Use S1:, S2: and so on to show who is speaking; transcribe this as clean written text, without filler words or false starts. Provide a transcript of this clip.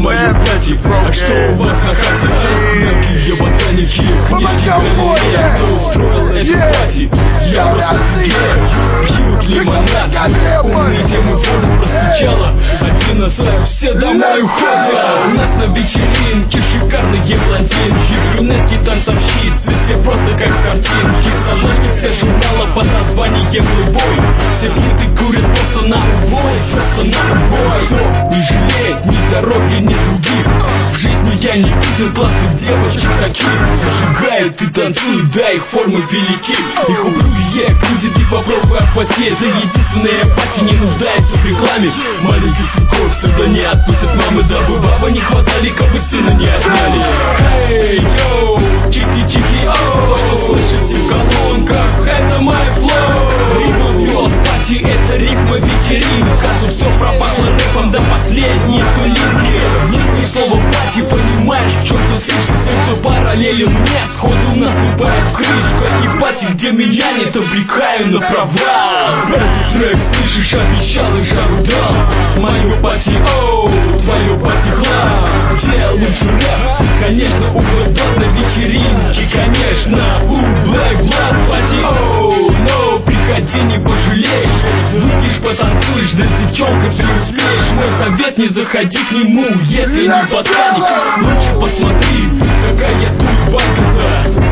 S1: твою братик. А что у вас на хате? Мелкие ботаники, книжки галерея. Кто устроил эту пати? Я просто гею, пьют лимонад. Умные темы фото прозвучало 11, все домой уходят. У нас на вечеринке шикарные блондинки, брюнетки, танцовщицы, все просто как картинки. Хроножки все журнала под названием Playboy. Все фиты курят просто на убой, просто на убой. Кто не жалеет ни здоровья, ни других. В жизни я не видел классных девочек таких. Зажигают и танцуют, да, их формы велики. Их ублюдье будет и попробуй охватить. Это единственная пати не нуждается в рекламе. Маленьких сынков всегда не отпустят мамы, дабы баба не хватали, как бы сына не отняли. Эй, йоу, чики-чики, оу, что слышите в колонках, это мой флоу. Ритм пёс, пати, это ритм вечеринка. Тут все пропахло рэпом до последней пылинки. Нет ни слова пати, понимаешь, в чем ты слишком сердце параллели мне. Сходу наступает крышка и пати, где меня нет, обрекаю на провал. Этот трек, слышишь, обещал и жару дал. Мою пати, оу, твою пати хлам. Где лучше рэп? Конечно, у Black на вечеринке. Конечно, у Black пати, оу, но приходи, не пожалеешь. Выпьешь, потанцуешь, да с девчонкой все успеешь. Мой совет, не заходи к нему, если не ботаник. Лучше посмотри, какая тут банка-то.